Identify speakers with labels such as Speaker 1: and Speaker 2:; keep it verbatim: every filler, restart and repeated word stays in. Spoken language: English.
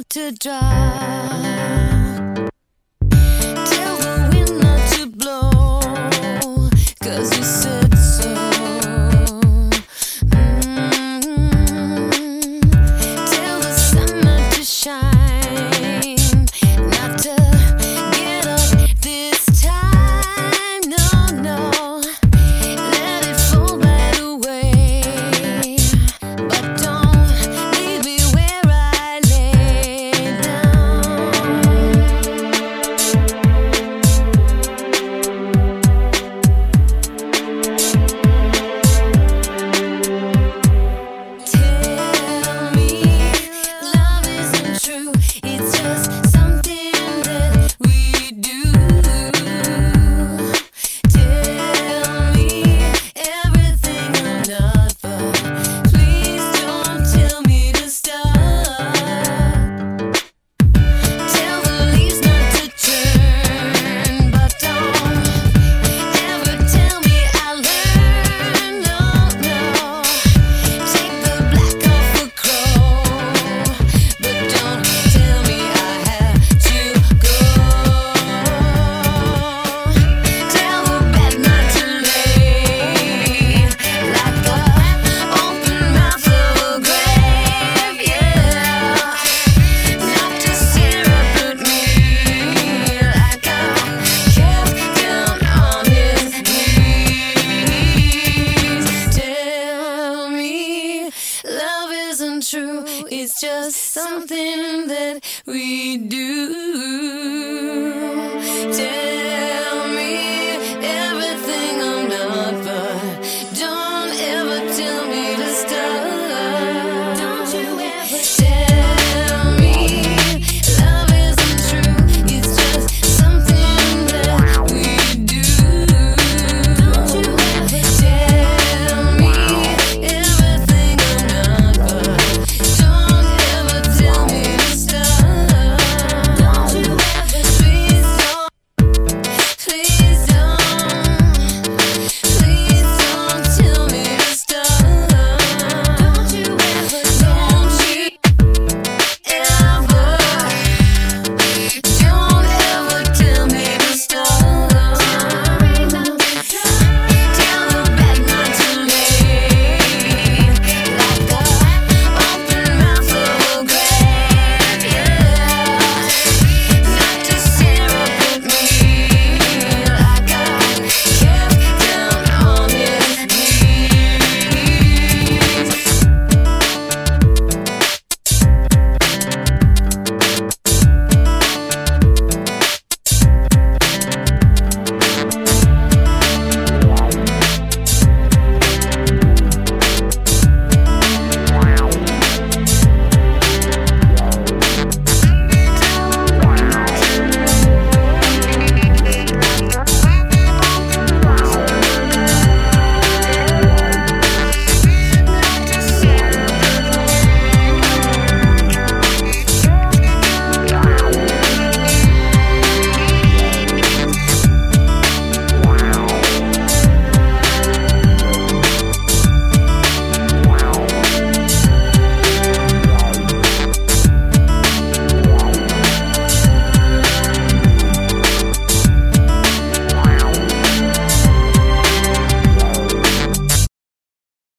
Speaker 1: to drop. Tell the wind not to blow, 'cause you said so. Mm-hmm. Tell the sun not to shine, not to get up this time. No, no, let it fall right away. But don't leave me where I lay down. Tell me love isn't true, it's just something that we do. Tell me everything I'm not, but please don't tell me to stop. Tell the leaves not to turn, but don't ever tell me I learned. No, no. Take the black off a crow, but don't tell me I have to go. Tell the bed not to lay like the open mouth of a grave, yeah. Not to stare up at me like I'm kept down on his knees. Tell me love isn't true, it's just something that we do.